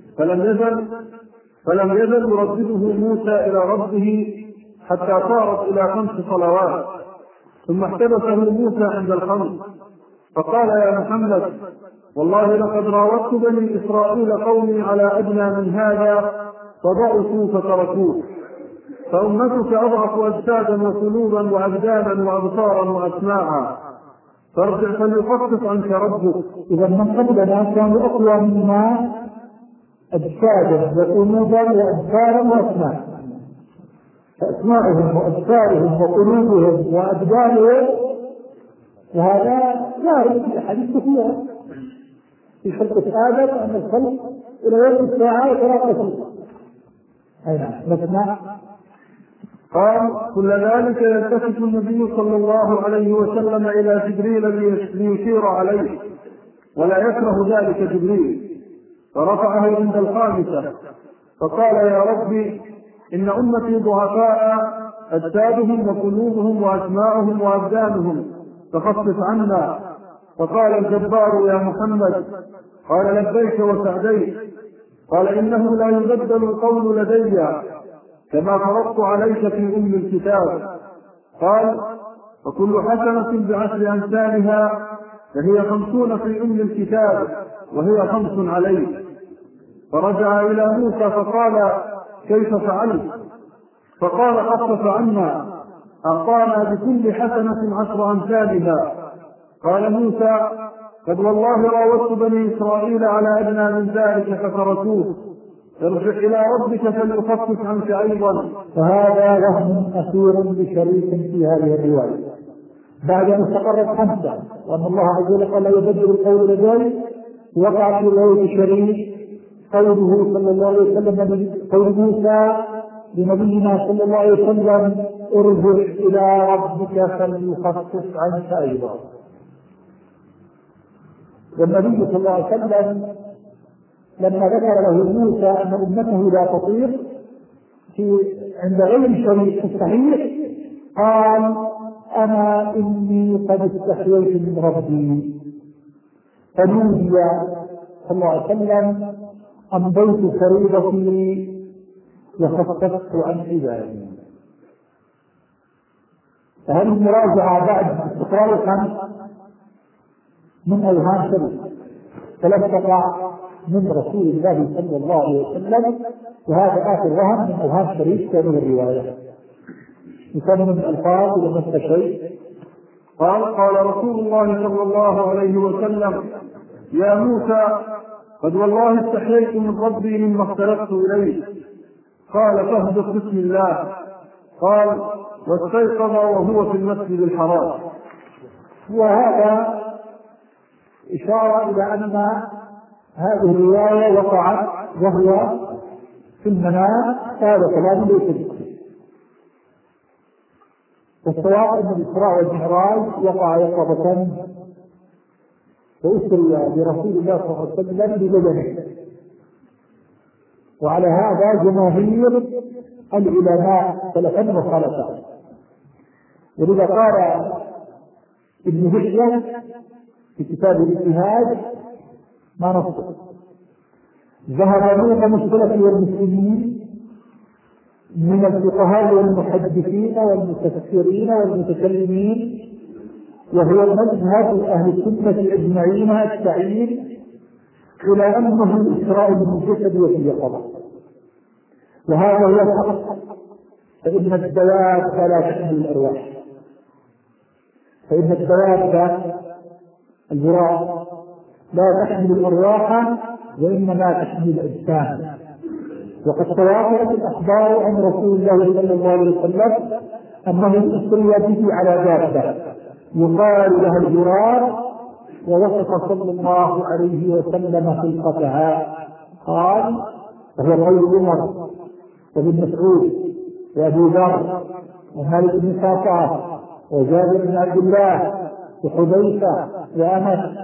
فلم يزل يردده موسى إلى ربه حتى صارت إلى 5 صلوات، ثم احتبسه موسى عند الخمس فقال يا محمد والله لقد راودت بني إسرائيل قومي على أدنى من هذا فضعفوا فتركوه، فأمتك أضعف أجسادا وقلوبا وأبدانا وأبصارا وأسماعا، فارجع فليخفف عنك ربك. إذا من قبلنا كانوا أقوى منا أجسادا وقلوبا وأبصارا وأسماعا، فأسماعهم وأبصارهم وقلوبهم وأبدانهم، وهذا جاري في حديث كثيرة في خلق آدم أن الخلق إلى يوم الساعة 3 نسمع. قال كل ذلك يلتفت النبي صلى الله عليه وسلم إلى جبريل ليشير عليه، ولا يكره ذلك جبريل، فرفعه عند 5 فقال يا ربي إن أمتي ضعفاء أجسادهم وقلوبهم وأسماعهم وأبدانهم فخفف عنا. فقال الجبار يا محمد قال لبيك وسعديك. قال إنه لا يبدل القول لدي كما فرضت عليك في الكتاب. قال وكل حسنة ب10 أمثالها فهي 50 في الكتاب وهي 5 عليك. فرجع إلى موسى فقال كيف فعلت؟ فقال خفف عنا، أعطانا بكل حسنة 10 أمثالها. قال موسى قد والله راودت بني إسرائيل على أدنى من ذلك فتركوه، ارجع إلى ربك فليخفف عنك أيضا. فهذا وهم أخير بشريك في هذه الرواية بعد أن استقرت 5 وأن الله عز وجل قال لا يبدل القول لدي. وقع في رواية شريك قوله صلى الله عليه وسلم قول موسى لنبينا صلى الله عليه وسلم ارجع إلى ربك فليخفف عنك أيضا. والنبي صلى الله عليه وسلم لما ذكر له موسى أن أمته لا تطير عند غير شريك في الصحيح قال أنا إني قد استحييت من ربي، فنودي صلى الله عليه وسلم أمضيت فريضتي وخففت عن عبادي. فهذه المراجعة بعد استقرار 5 من أوهام شريك فلم تقع من رسول الله صلى الله عليه وسلم، وهذا آخر وهم من أوهام شريك كان من الرواية. يكون من الألفاظ ومثل شيء. قال رسول الله صلى الله عليه وسلم يا موسى قد والله استحييت من ربي مما اختلفت إليه. قال فاهبط بسم الله. قال واستيقظ وهو في المسجد الحرام. وهذا إشارة إلى أن هذه الرواية وقعت وهو في المنام هذا كلام ليس بصحيح. والصواب أن الإسراء والمعراج وقع يقظة وأسري برسول الله صلى الله عليه وسلم ببدنه، وعلى هذا جماهير العلماء سلفا وخلفا. ولذا قال ابن هشام في كتاب الاجتهاد ما نصه: ذهب معظم السلف والمسلمين من الفقهاء والمحدثين والمفسرين والمتكلمين، وهو مذهب أهل السنة أجمعين السعيد، إلى أنه الإسراء بالجسد وفي اليقظة، وهذا هو الحق. فإن الدواب لا تحمل الأرواح، فإن الدواب البراء لا تحمل الأرواح وإنما تحمل الأجسام. وقد تواترت الأخبار عن رسول الله صلى الله عليه وسلم أنه أسري به على دابة يقال لها البراء، ووصف صلى الله عليه وسلم خلقتها. قال: وهو قول عمر وابن مسعود وأبو ذر ومالك بن صعصعة وجابر بن عبد الله وحذيفة وأنس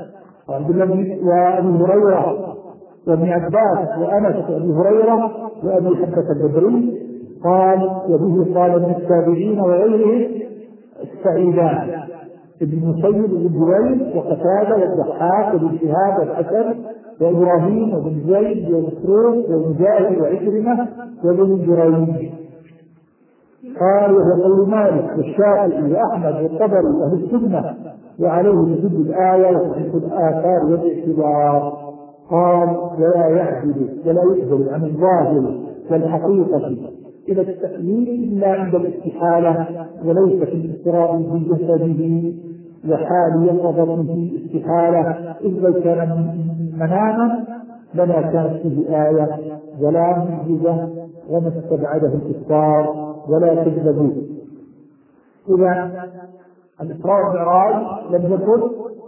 وأبي هريرة وابن عباس وأنس وأبي هريرة وأبي حبة البدري. قال: وبه قال من التابعين وغيرهم السعيدان ابن مسيب وابن جريج وقتادة والضحاك وابن شهاب والحسن وإبراهيم وابن زيد ومسروق ومجاهد وعكرمة وابن جريج. قال: وهو قول مالك والشافعي وأحمد والطبري وأهل السنة، وعليه تدل الآية وتحق الآثار والاعتبار. قال: ولا يعدل عن الظاهر والحقيقة إلى التأويل إلا عند الاستحالة، وليس في الإسراء بجسده وحال يقظته استحالة، إذ لو كان مناما لما كانت فيه آية ولا معجزة وما استبعده الكفار ولا كذبوه. إذا الإسراء والمعراج لم يكن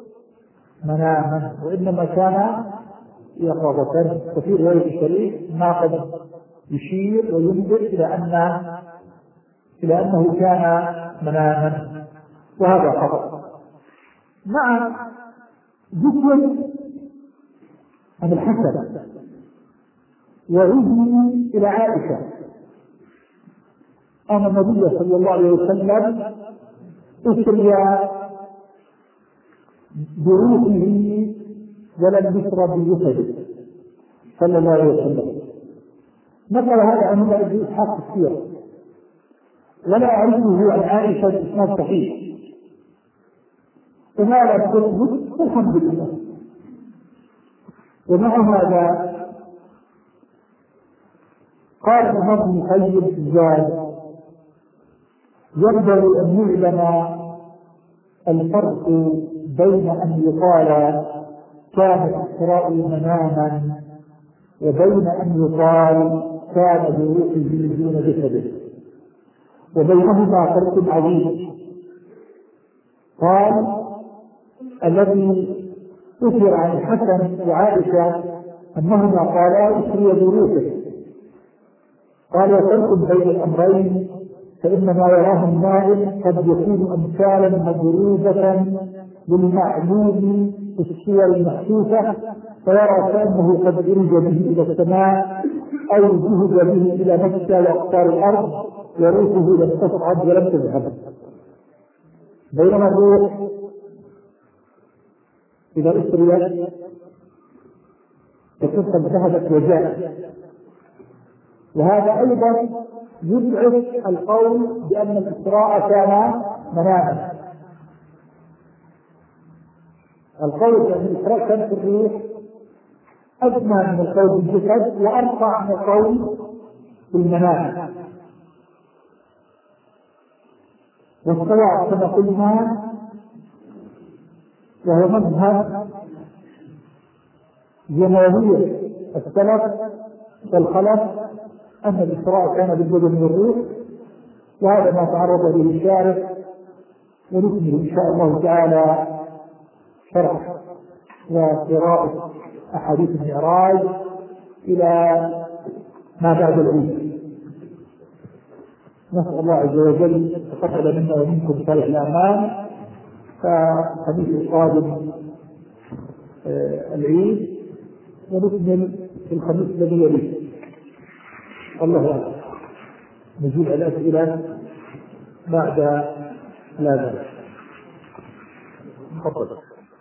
مناما، وإنما كان يقظة. وفي رواية الشريف ما قد يشير وينظر إلى أنه كان مناما، وهذا خطأ. مع ذكر عن الحسن وعزم إلى عائشة أن النبي صلى الله عليه وسلم أسري بروحه ولم يسر بجسده صلى الله عليه وسلم. نقل هذا عن ابن إسحاق السيرة، ولا أعرفه عن عائشة بإسناد صحيح، وما لا تثبت الحمد لله. ومع هذا قال الإمام ابن القيم في الزاد: ينبغي أن يعلم الفرق بين أن يقال كان الإسراء مناما وبين أن يقال كان بروحه دون جسده، وبينهما فرق عظيم. قال: الذي أثر عن الحسن وعائشة أنهما قالا أسري بروحه. قال: وفرق بين الأمرين، فإن ما يراه النائم قد يكون أمثالا مضروبة بالمعلوم في الصور المحسوسة، فيرى كأنه قد عرج به إلى السماء أو جهد به إلى مكة وأقطار الأرض وروحه لم تصعد ولم تذهب. بينما الروح إذا أسريت تكون قد ذهبت وجاءت. وهذا أيضا يضعف القول بأن الإسراء كان مناما. القول بأن الإسراء كان في الروح أدنى من القول بالجسد وأرفع من القول بالمنام. والصواب كما قلنا وهو مذهب جماهير السلف والخلف أن الإسراء كان بالبدن والروح، وهذا ما تعرض به الشارح، ونكمل إن شاء الله تعالى شرح وقراءة أحاديث المعراج إلى ما بعد العيد. نسأل الله عز وجل أن يتقبل منا ومنكم صالح الأعمال. فالخميس القادم العيد، ونكمل في الخميس الذي يليه. الله أعلم. نجيب الأسئلة بعد لا ذلك. تفضل.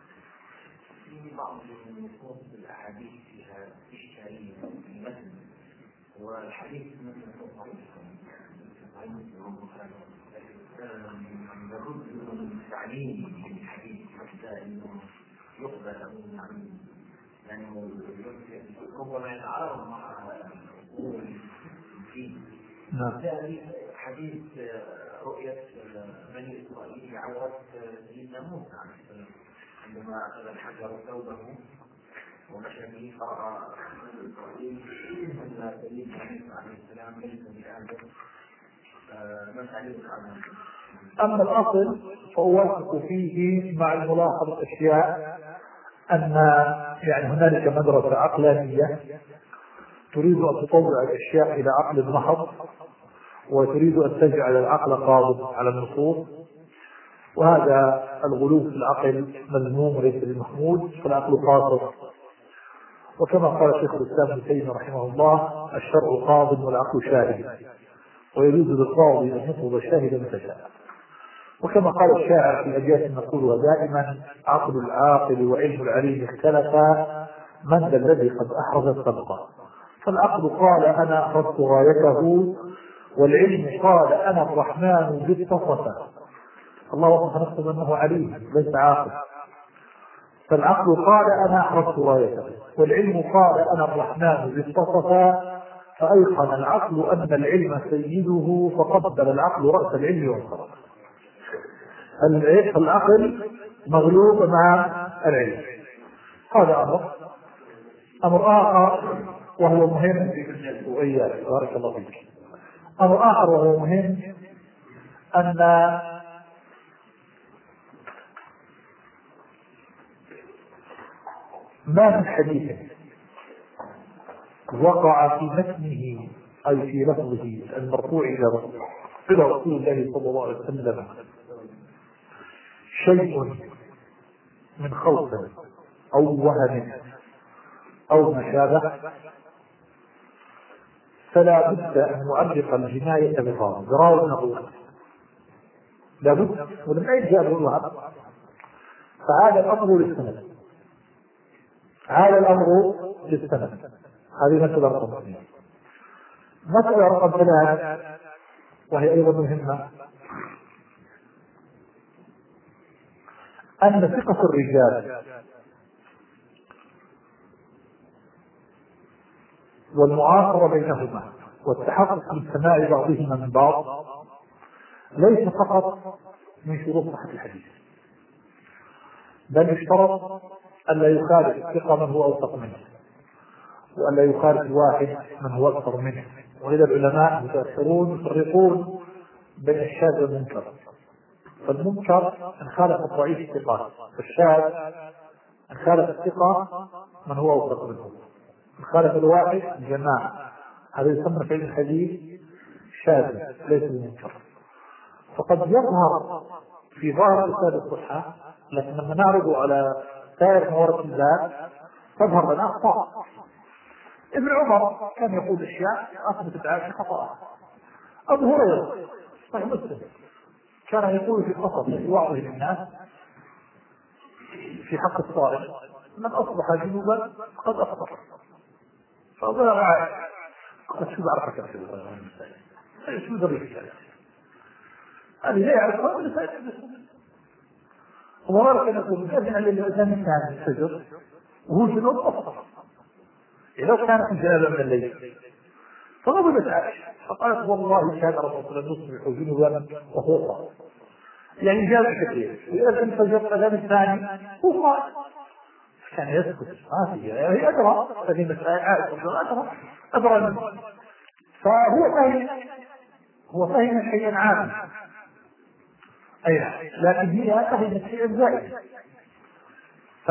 والحديث مثل نرد التعليم من الحديث حتى انه يقبل يعني ربما يتعارض مع الدين. حديث رؤية بني إسرائيل عورة سيدنا موسى عليه السلام عندما أخذ الحجر ثوبه ومشى به فرأى بني إسرائيل أن سيدنا موسى عليه السلام ليس بآدم. ما تعليقك عنه؟ أما الأصل فأوافق فيه مع الملاحظة أشياء، أن يعني هنالك مدرسة عقلانية تريد أن تطوع الأشياء إلى عقل محض، وتريد أن تجعل العقل قابض على النصوص، وهذا الغلو في العقل مذموم وليس بمحمود، فالعقل قاصر. وكما قال شيخ الإسلام ابن تيمية رحمه الله: الشرع قاض والعقل شاهد، ويجوز للقاضي أن يطلب شاهدا متى شاء. وكما قال الشاعر في أبيات نقولها دائما: عقل العاقل وعلم العليم اختلفا، من ذا الذي قد أحرز السبق. فالعقل قال أنا أحرزت غايته، والعلم قال أنا الرحمن ذي اتصفا. الله وصف نفسه أنه عليم ليس عاقل. فالعقل قال أنا أحرزت غايته، والعلم قال أنا الرحمن ذي اتصفا، فأيقن العقل أن العلم سيده، فقبل العقل رأس العلم وانصرف. العقل مغلوب مع العلم. هذا أمر آخر وهو مهم. وإياك بارك الله فيك. أمر آخر وهو مهم، أن ما من حديث وقع في متنه أي في لفظه المرفوع إلى رسول الله صلى الله عليه وسلم شيء من خوف أو وهم أو ما شابه، فلا بد أن نعلق الجناية بضرار نقول لا بد، ولم يجاء الوهم. فهذا الأمر للسند، هذا الأمر للسند. هذه مسألة رقم 2. مسألة رقم 3 وهي أيضا مهمة، أن ثقة الرجال والمعاصرة بينهما والتحقق من سماع بعضهما من بعض ليس فقط من شروط صحة الحديث، بل يشترط أن لا يخالف الثقة من هو أوثق منه، وأن لا يخالف الواحد من هو أكثر منه. ولذا العلماء متأثرون يفرقون بين الشاذ والمنكر. فالمنكر إن خالف الضعيف الثقة، فالشاذ إن خالف الثقة من هو أوثق منه، إن خالف الواحد الجماعة. هذا يسمى في الحديث شاذ ليس المنكر. فقد يظهر في ظاهر رسالة الصحة، لكن لما نعرض على سائر موارد الباب تظهر لنا أخطاء. ابن عمر كان يقول أشياء أثبتت عائشة خطأها. أبو هريرة صحيح مسلم كان يقول في القصص في وعظه للناس في حق الصائم: من أصبح جنوبا قد أفطر. فأبو عائشة قالت: شو بعرفك يا رسول الله؟ شو ذريك هذه لا يعرفها ولا سائل. ومرة كان يقول: أذن للإنسان الثاني الفجر وهو جنوب أفطر، لو كانت جنابا من الليل. فغضبت عائشة فقالت: والله كان الرسول يصبح جنوبا وهو صائم. يعني جاء كثير يأذن الفجر الأذان الثاني هو قائم، كان يسكت ما في، هي أدرى كلمة عائشة أدرى منه. هو فهم شيئا عاما، أي لكن هي فهمت شيئا زائد.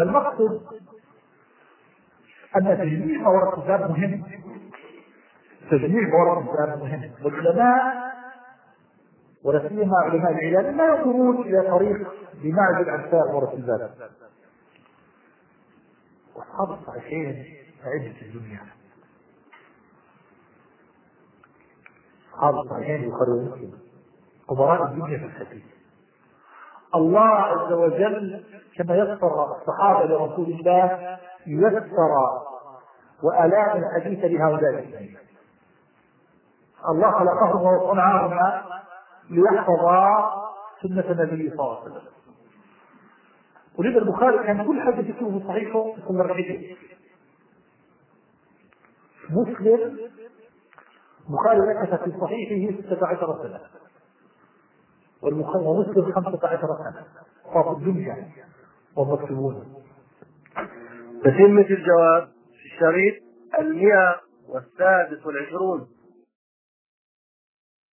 فالمقصد أن تجميع موارد الكتاب مهم، تجميع موارد الإسلام مهم، والعلماء ولا سيما علماء العلم لا يقومون إلى طريق بمعزل عن سائر موارد الباب. وأصحاب الصحيحين عدة الدنيا، أصحاب الصحيحين البخاري ومسلم كبراء الدنيا في الحديث. الله عز وجل كما يسر الصحابة لرسول الله يسر وألام الحديث لهؤلاء الدنيا. الله خلقهم وصنعهم ليحفظ سنة النبي صلى الله عليه وسلم. ولذا البخاري كان كل حديث يكتبه في صحيحه يكون رغبته. مسلم البخاري مكث في صحيحه 16 سنة، ومسلم 15 سنة، فاق الدنيا ومكتوبون. تتمة الجواب في الشريط 126